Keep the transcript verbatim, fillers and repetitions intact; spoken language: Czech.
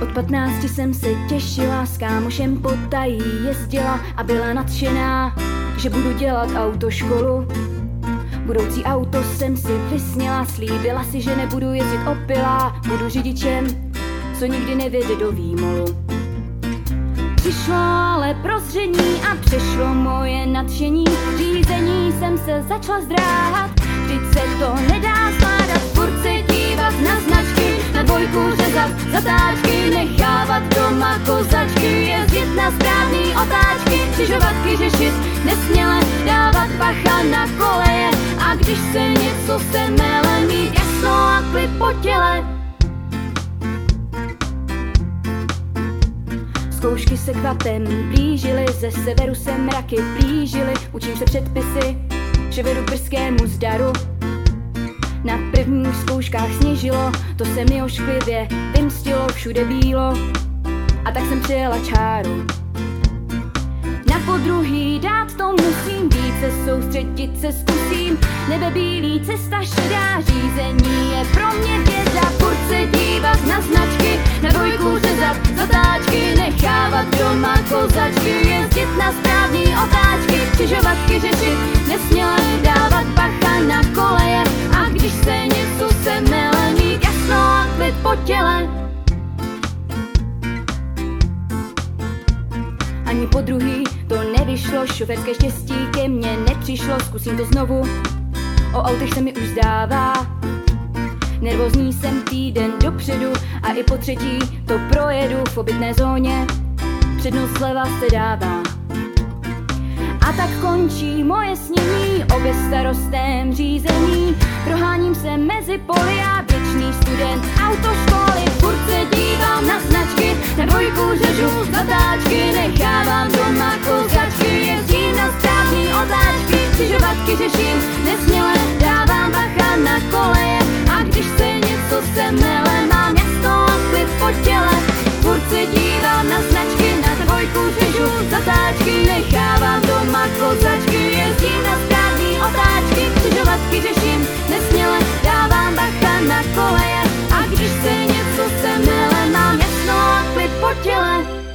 Od patnácti jsem se těšila, s kámošem potají jezdila a byla nadšená, že budu dělat autoškolu. Budoucí auto jsem si vysněla, slíbila si, že nebudu jezdit opilá, budu řidičem, co nikdy nevjede do výmolu. Přišlo ale prozření a přešlo moje nadšení, řízení jsem se začala zdráhat, vždyť se to nedá zvládat, furt se dívat na značky, na dvojku řezat zatáčky, nechávat doma kozačky, jezdit na správný otáčky, křižovatky řešit nesměle, dávat bacha na koleje a když se něco semele, mít jasno a klid po těle. Zkoušky se kvapem blížily, ze severu se mraky blížily, učím se předpisy, že vedu k brzkému zdaru. Na prvních zkouškách sněžilo, to se mi ošklivě vymstilo, všude bílo, a tak jsem přijela čáru. Na podruhý dát to musím, více soustředit se zkusím, nebe bílý, cesta šedá, řízení je pro mě věda, furt se dívat na značky, na dvojku řezat zatáčky, nechávat doma kozačky, jezdit na správný otáčky, křižovatky řešit nesměle, dávat bacha na koleje a když se něco semele, mít jasno a klid po těle. Ani po druhý to nevyšlo, šoferské štěstí ke mně nepřišlo, zkusím to znovu, o autech se mi už zdává. Nervózní jsem týden dopředu a i po třetí to projedu v obytné zóně, přednost zleva se dává. A tak končí moje snění o bezstarostném řízení, proháním se mezi poli a věčný student autoškoly, furt se dívám na značky, na dvojku řežu zatáčky, nechávám doma kozačky, jezdím na správný otáčky, křižovatky řeším nesměle, dávám bacha na koleje a když se něco semele, mám jasno a klid po těle, furt se dívám na značky, na dvojku řežu zatáčky, nechávám doma kozačky, jezdím na správný otáčky, křižovatky řeším nesměle, dávám bacha na koleje a když se něco semele, mám jasno a klid po těle.